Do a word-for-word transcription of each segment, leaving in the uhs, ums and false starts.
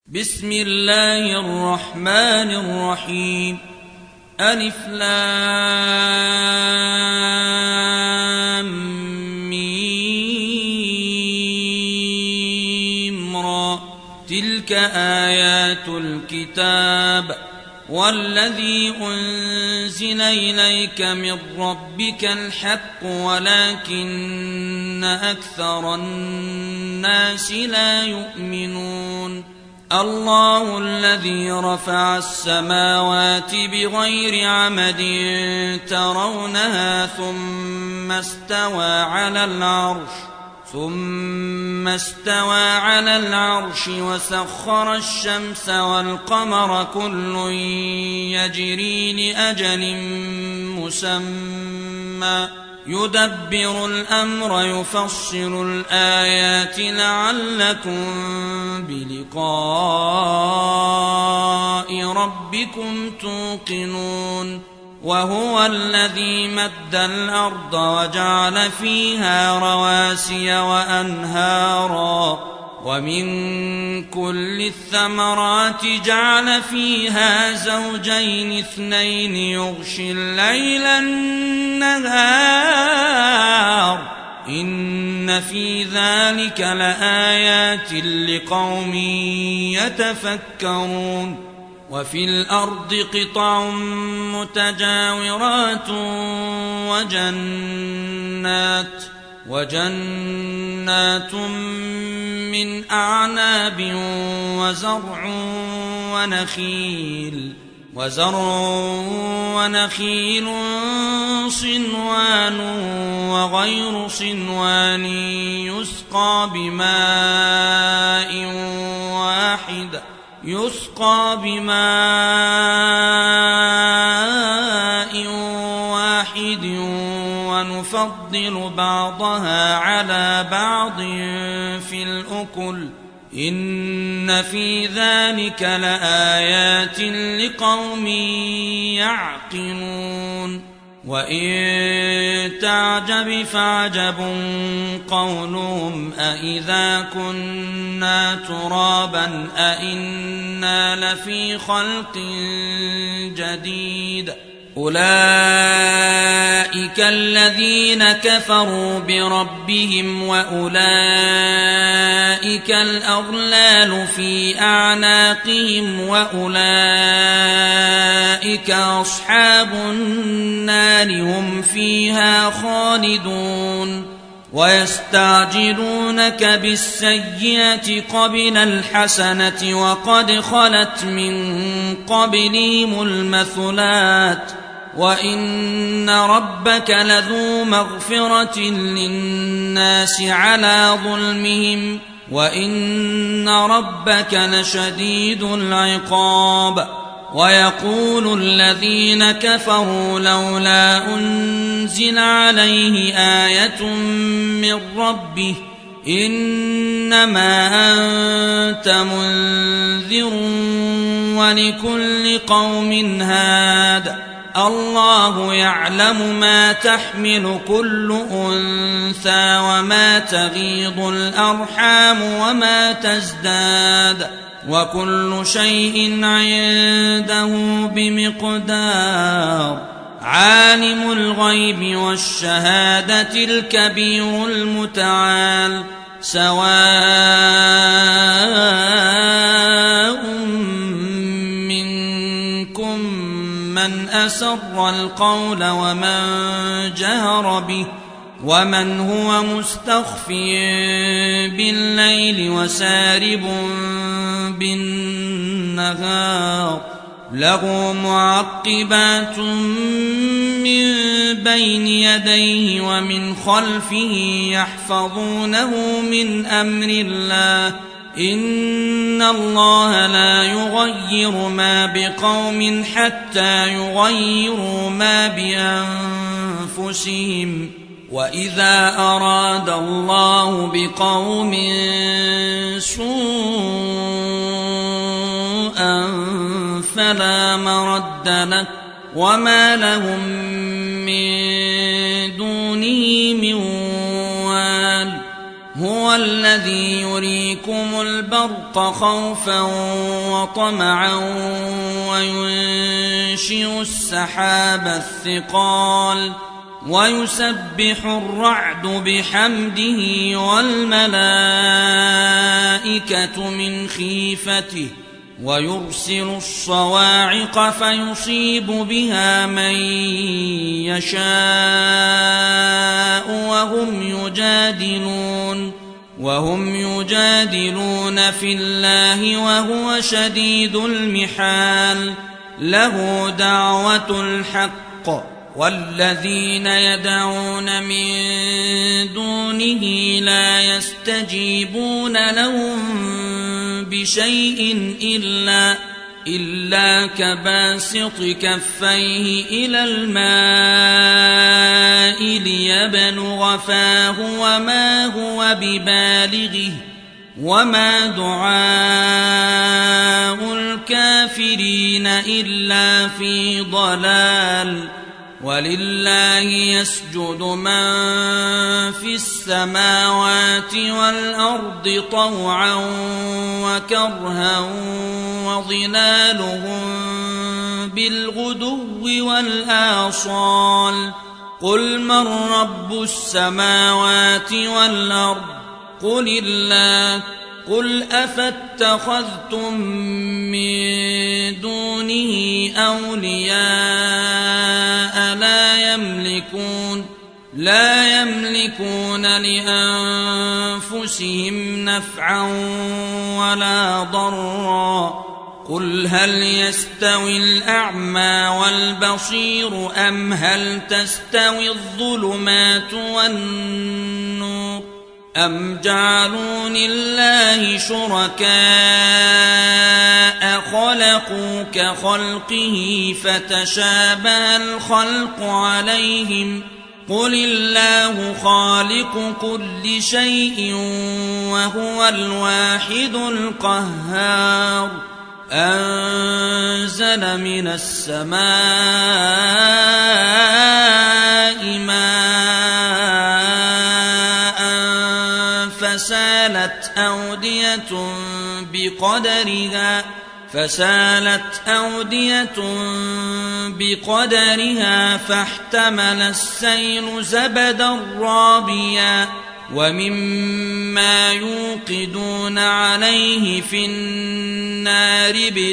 بسم الله الرحمن الرحيم. ألف لام ميم را. تلك آيات الكتاب والذي أنزل إليك من ربك الحق ولكن أكثر الناس لا يؤمنون. الله الذي رفع السماوات بغير عمد ترونها ثم استوى على العرش ثم استوى على العرش وسخر الشمس والقمر كل يجري لأجل مسمى يدبر الأمر يفصل الآيات لعلكم بلقاء ربكم توقنون. وهو الذي مد الأرض وجعل فيها رواسي وأنهارا ومن كل الثمرات جعل فيها زوجين اثنين يغشي الليل النهار إن في ذلك لآيات لقوم يتفكرون. وفي الأرض قطع متجاورات وجنات وجنات من أعناب وزرع ونخيل وزرع ونخيل صنوان وغير صنوان يسقى بماء واحد يسقى بماء واحد ونفضل بعضها على بعض في الأكل إن في ذلك لآيات لقوم يعقلون. وإن تعجب فعجب قولهم أإذا كنا ترابا أإنا لفي خلق جديد. أولئك الذين كفروا بربهم وأولئك الأغلال في أعناقهم وأولئك أصحاب النار هم فيها خالدون. ويستعجلونك بالسيئة قبل الحسنة وقد خلت من قبلهم المثلات وإن ربك لذو مغفرة للناس على ظلمهم وإن ربك لشديد العقاب. ويقول الذين كفروا لولا أنزل عليه آية من ربه إنما أنت منذر ولكل قوم هاد. الله يعلم ما تحمل كل أنثى وما تغيض الأرحام وما تزداد وكل شيء عنده بمقدار. عالم الغيب والشهادة الكبير المتعال. سواء منكم من أسر القول ومن جهر به ومن هو مستخف بالليل وسارب بالنهار. له معقبات من بين يديه ومن خلفه يحفظونه من أمر الله. إن الله لا يغير ما بقوم حتى يغيروا ما بأنفسهم. وإذا أراد الله بقوم سوءا فلا مرد له وما لهم من دونه من وال. هو الذي يريكم البرق خوفا وطمعا وينشئ السحاب الثقال ويسبح الرعد بحمده والملائكة من خيفته ويرسل الصواعق فيصيب بها من يشاء وهم يجادلون وهم يجادلون في الله وهو شديد المحال له دعوة الحق والذين يدعون من دونه لا يستجيبون لهم بشيء إلا, إلا كباسط كفيه إلى الماء ليبلغ فاه وما هو ببالغه وما دعاء الكافرين إلا في ضلال ولله يسجد من في السماوات والأرض طوعا وكرها وظلالهم بالغدو والآصال قل من رب السماوات والأرض قل الله قل أفاتخذتم من دونه أولياء لا يملكون لا يملكون لأنفسهم نفعا ولا ضرا قل هل يستوي الأعمى والبصير أم هل تستوي الظلمات والنور أم جعلوا لله شركاء خلقوا كخلقه فتشابه الخلق عليهم قل الله خالق كل شيء وهو الواحد القهار أنزل من السماء ماء فسالت أودية بقدرها فسالت أودية بقدرها فاحتمل السيل زبدا رابيا ومما يوقدون عليه في النار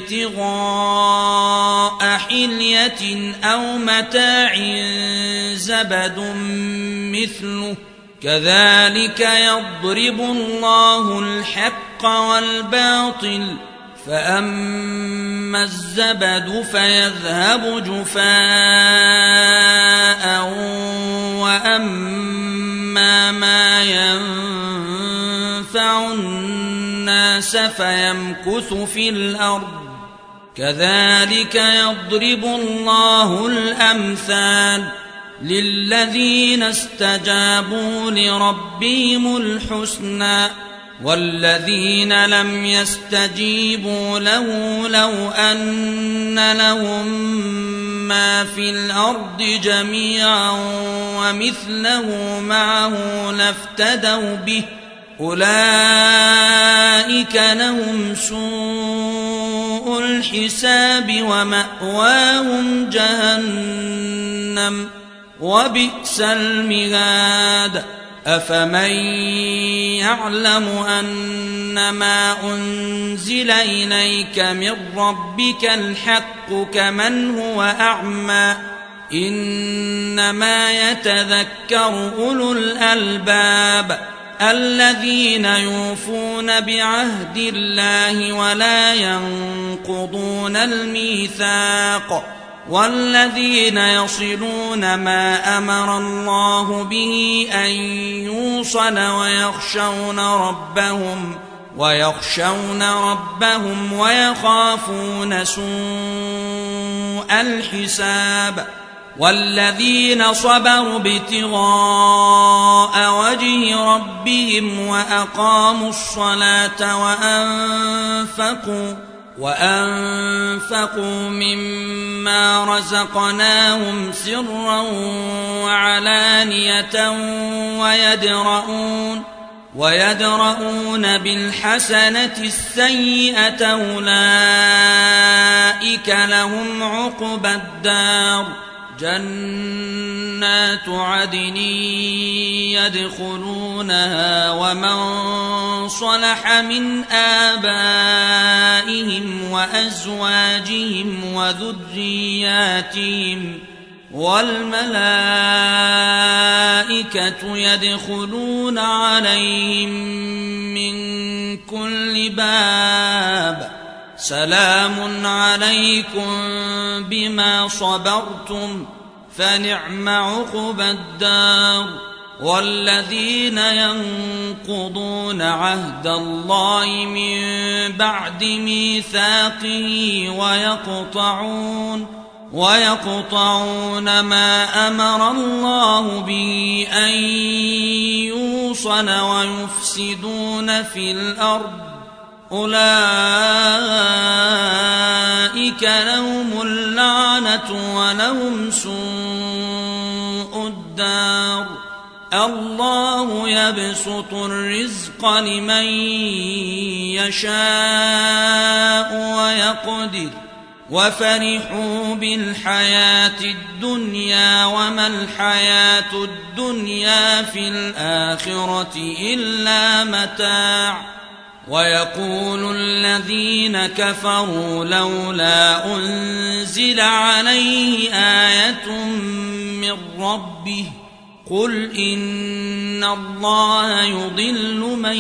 ابتغاء حلية أو متاع زبد مثله كذلك يضرب الله الحق والباطل فأما الزبد فيذهب جفاء وأما ما ينفع الناس فيمكث في الأرض كذلك يضرب الله الأمثال للذين استجابوا لربهم الحسنى والذين لم يستجيبوا له لو أن لهم ما في الأرض جميعا ومثله معه لافتدوا به أولئك لهم سوء الحساب ومأواهم جهنم وبئس المهاد أفمن يعلم أنما أنزل إليك من ربك الحق كمن هو أعمى إنما يتذكر أولو الألباب الذين يوفون بعهد الله ولا ينقضون الميثاق والذين يصلون ما أمر الله به أن يوصل ويخشون ربهم ويخشون ربهم ويخافون سوء الحساب والذين صبروا ابتغاء وجه ربهم وأقاموا الصلاة وأنفقوا وأنفقوا مما رزقناهم سرا وعلانية ويدرؤون ويدرؤون بالحسنة السيئة أولئك لهم عقبى الدار جنات عدن يدخلونها ومن صلح من آبائهم وأزواجهم وذرياتهم والملائكة يدخلون عليهم من كل باب سلام عليكم بما صبرتم فنعم عقبى الدار والذين ينقضون عهد الله من بعد ميثاقه ويقطعون ويقطعون ما أمر الله به أن يوصل ويفسدون في الأرض أولئك لهم اللعنة ولهم سوء الدار الله يبسط الرزق لمن يشاء ويقدر وفرحوا بالحياة الدنيا وما الحياة الدنيا في الآخرة إلا متاع ويقول الذين كفروا لولا أنزل عليه آية من ربه قل إن الله يضل من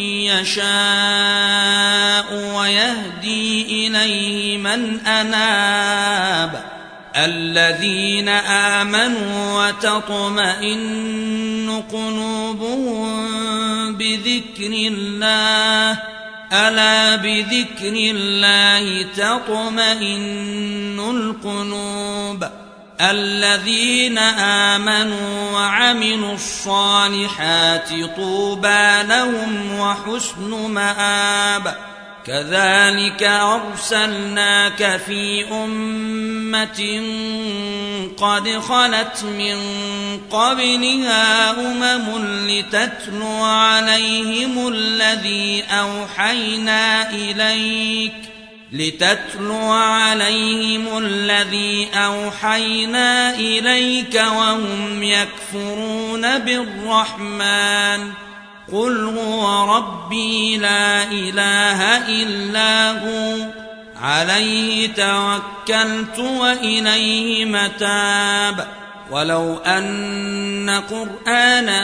يشاء ويهدي إليه من أناب الذين آمنوا وتطمئن قلوبهم بذكر الله ألا بذكر الله تطمئن القلوب الذين آمنوا وعملوا الصالحات طوبى لهم وحسن مآب كذلك أرسلناك في أمة قد خلت من قبلها أمم لتتلو عليهم الذي أوحينا إليك لتتلو عليهم الذي أوحينا إليك وهم يكفرون بالرحمن قل هو ربي لا إله إلا هو عليه توكلت وإليه متاب ولو أن قرآنا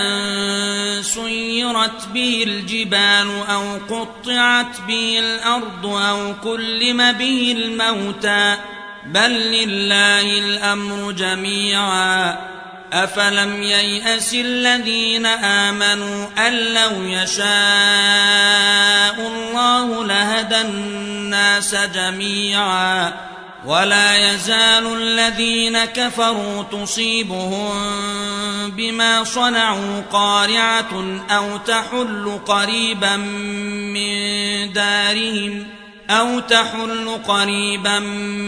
سيرت به الجبال أو قطعت به الأرض أو كلم به الموتى بل لله الأمر جميعا أفلم ييأس الذين آمنوا أن لو يشاء الله لهدى الناس جميعا ولا يزال الذين كفروا تصيبهم بما صنعوا قارعة أو تحل قريبا من دارهم أو تحل قريبا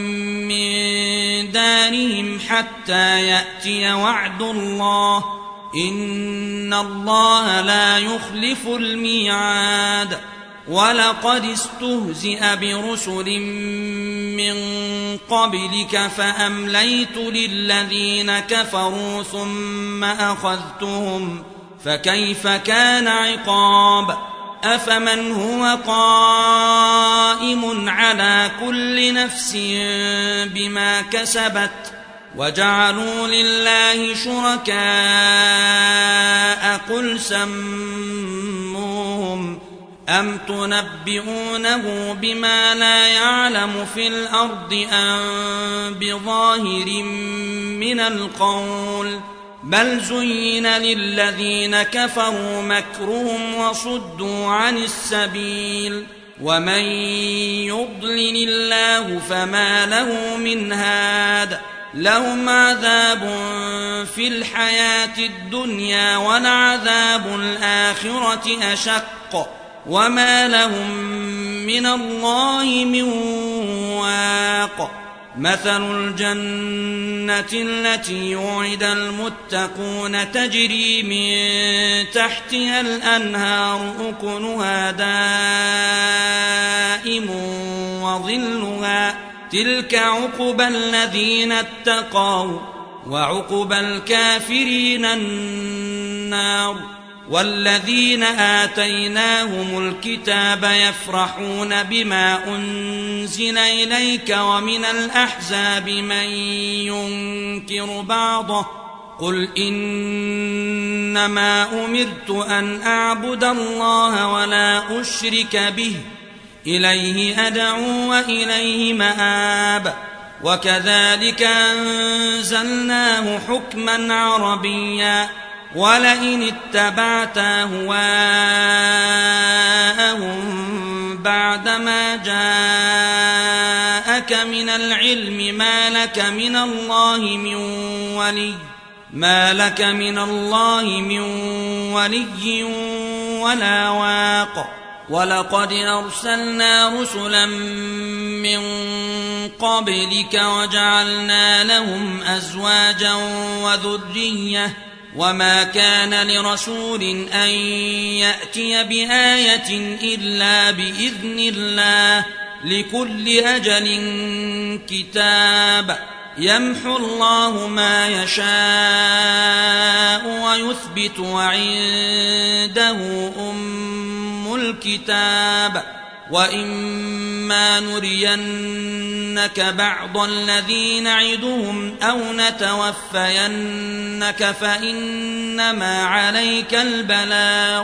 من دارهم حتى يأتي وعد الله إن الله لا يخلف الميعاد ولقد استهزئ برسل من قبلك فأمليت للذين كفروا ثم أخذتهم فكيف كان عقاب أفمن هو قائم على كل نفس بما كسبت وجعلوا لله شركاء قل سموهم أم تنبئونه بما لا يعلم في الأرض أم بظاهر من القول بل زين للذين كفروا مكرهم وصدوا عن السبيل ومن يضلل الله فما له من هاد لهم عذاب في الحياة الدنيا ولعذاب الآخرة أشق وما لهم من الله من واق مثل الجنة التي وعد المتقون تجري من تحتها الأنهار أكلها دائم وظلها تلك عقبى الذين اتقوا وعقبى الكافرين النار والذين آتيناهم الكتاب يفرحون بما أنزل إليك ومن الأحزاب من ينكر بعضه قل إنما أمرت أن أعبد الله ولا أشرك به إليه أدعو وإليه مآب وكذلك أنزلناه حكما عربيا ولئن اتبعت أهواءهم بعدما جاءك من العلم ما لك من الله من ولي ما لك من الله من ولي ولا واق ولقد أرسلنا رسلا من قبلك وجعلنا لهم أزواجا وذرية وما كان لرسول أن يأتي بآية إلا بإذن الله لكل أجل كتاب يمحو الله ما يشاء ويثبت وعنده أم الكتاب وإما نرينك بعض الذي نعدهم أو نتوفينك فإنما عليك البلاغ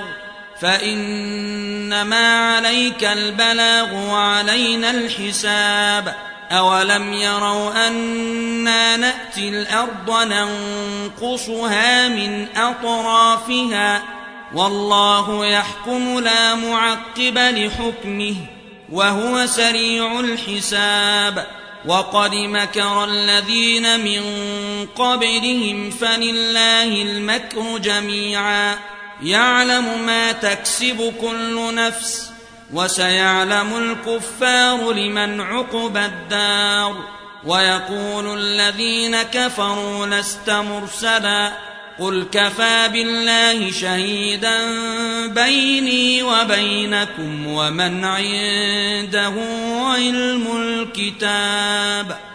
فإنما عليك البلاغ وعلينا الحساب أولم يروا أنا نأتي الأرض ننقصها من أطرافها والله يحكم لا معقب لحكمه وهو سريع الحساب وقد مكر الذين من قبلهم فلله المكر جميعا يعلم ما تكسب كل نفس وسيعلم الكفار لمن عقبى الدار ويقول الذين كفروا لست مرسلا قل كفى بالله شهيدا بيني وبينكم ومن عنده علم الكتاب